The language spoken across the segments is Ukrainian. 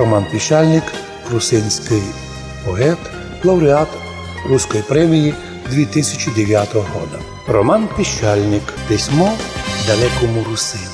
Роман Піщальник, русинський поет, лауреат Руської премії 2009 года. Роман Піщальник. Письмо далекому русину.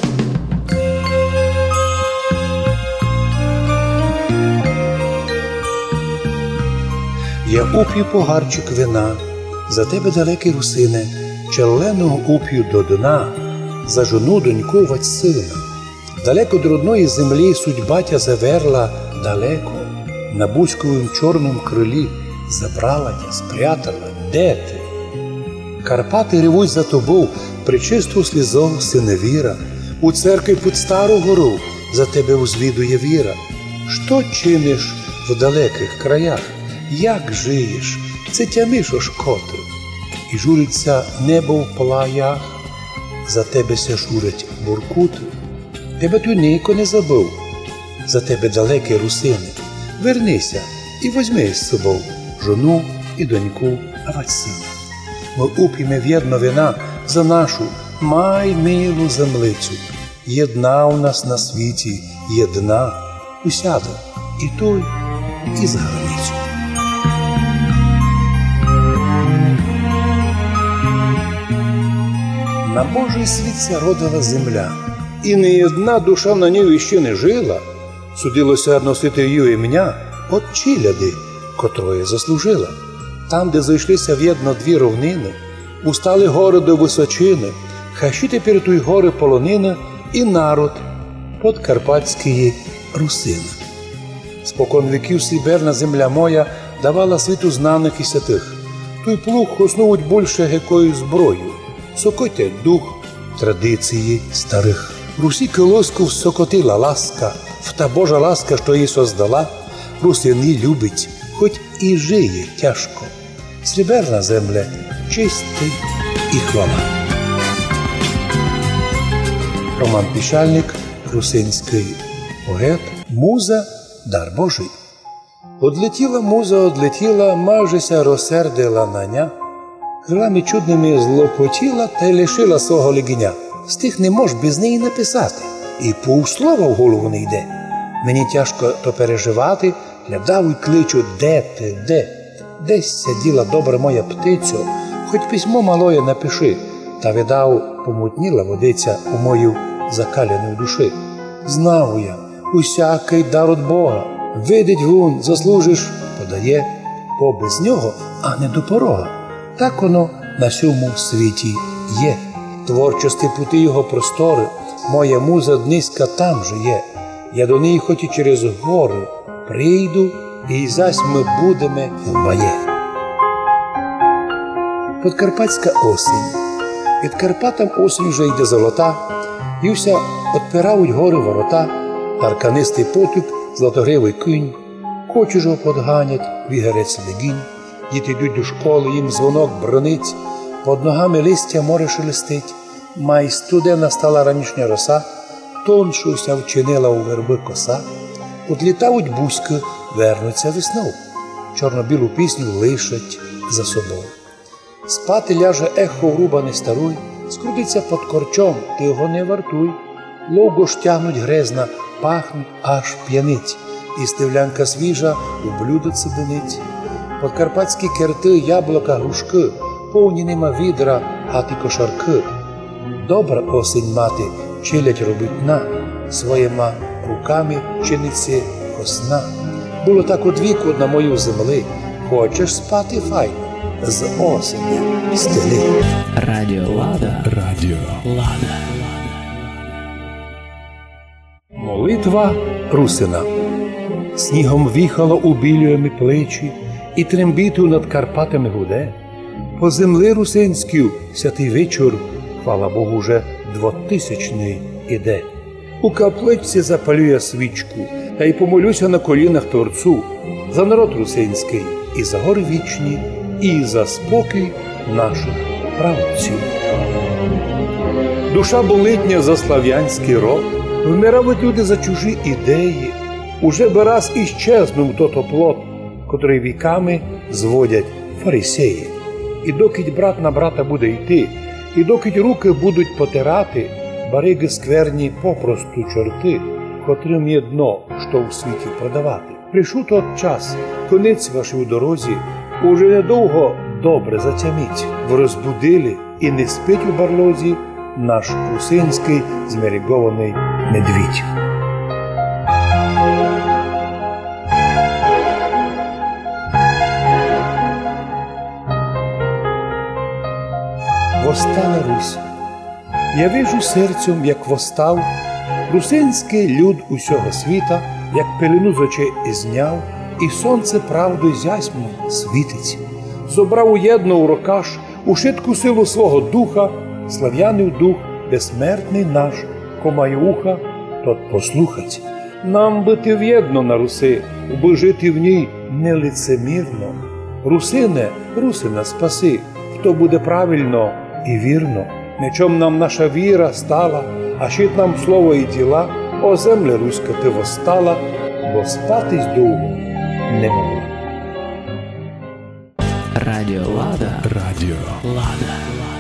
Я уп'ю погарчик вина, за тебе, далекий русине, черленого уп'ю до дна, за жону доньку вать сина. Далеко до родної землі судьба тя заверла далеко, на бузьковім чорному крилі забрала тя, спрятала, де ти? Карпати ревуть за тобою, причисту слізов синевіра, у церкві під стару гору за тебе узвідує віра. Що чиниш в далеких краях? Як жиєш? Це тямиш ошкоти, і журиться небо в плаях, за тебе ся журять буркути. Тебе ту ніко не забув, за тебе далекий русине. Вернися і возьми з собою жону і доньку, а вать сина. Ми уп'ємо в'єдно вина за нашу май милу землицю. Єдна у нас на світі, єдна, усяде і той, і за границю. На Божий світ ся родила земля, і не одна душа на ній іще не жила. Судилося носити її ім'я от челяди, котрої заслужила. Там, де зайшлися в'єдно дві ровнини, устали гори до височини, хай ще тепер той гори полонина і народ подкарпатської русини. Спокон віків сріберна земля моя давала світу знаних і святих. Той плуг основуть більше якою зброю, сокотять дух традиції старих. Русі колоску всокотила ласка, в та Божа ласка, що її создала, русин її любить, хоч і жиє тяжко. Сріберна земля, честь і хвала. Роман Піщальник, русинський поет, муза, дар Божий. Одлетіла муза, одлетіла, майжеся розсердила на ня, крилами чудними злопотіла та й лишила свого легеня. Стих не мож без неї написати, і півслова в голову не йде. Мені тяжко то переживати, глядав і кличу, де ти, де? Десь сиділа добра моя птицю, хоч письмо малоє напиши, та видав, помутніла водиця у мою закаляну душі. Знав я, усякий дар от Бога, видить вун, заслужиш, подає, бо без нього, а не до порога. Так воно на сьому світі є. Творчості пути його простори, моя муза дниська там же є. Я до неї хоч і через гори прийду, і зась ми будемо вдвоє. Подкарпатська осінь. Від Карпатам осінь вже йде золота, і вся отпирають гори ворота, арканистий потюк, златогривий кінь, кочужого подганять, вігерець легінь, діти йдуть до школи, їм дзвонок бронить, под ногами листя море шелестить, май студена стала ранішня роса, тоншуся вчинила у верби коса, одлітають бузьки, вернуться весною, чорно-білу пісню лишать за собою. Спати ляже ехо врубаний старуй, скрутиться під корчом, ти його не вартуй, ловго ж тягнуть грезна, пахнуть, аж п'янить, і стивлянка свіжа у блюдо цибенить. Подкарпатські керти, яблука, грушки, повні нема відра, гати кошарки. Добра осінь мати, челядь робить на, своїми руками чиниться косна. Було так од віку на мою землі, хочеш спати файно, з осені стели. Радіо Лада. Радіо Лада. Молитва русина. Снігом віхало у білюємі плечі, і трембіту над Карпатами гуде. По землі русинській святий вечір, хвала Богу, вже 2000-й іде. У капличці запалює свічку, та й помолюся на колінах Творцу за народ русинський, і за гори вічні, і за спокій наших правців. Душа болитня за слав'янський род, вмирають люди за чужі ідеї, уже би раз іщезнув тот оплот, котрий віками зводять фарисеї. І докить брат на брата буде йти, і докить руки будуть потирати, бариги скверні попросту чорти, котрим є дно, що в світі продавати. Прийшов тот час, конець вашій у дорозі, уже недовго добре затяміть, бо розбудили і не спить у барлозі наш русинський змерігований медвідь. Восстала Русь. Я вижу серцем, як восстав русинський люд усього світа, як пелену з очей зняв, і сонце правдою зясьму світить. Зобрав уєдно у рукаш у шитку силу свого духа, слав'янив дух безсмертний наш, ко має уха, тот послухать. Нам бити в'єдно на Руси, бо жити в ній нелицемірно. Русине, русина спаси, хто буде правильно і вірно. Мечом нам наша віра стала, а щит нам слово і діла, о земле руська ти восстала, бо спатись довго не могла. Радіо Лада. Радіо Лада.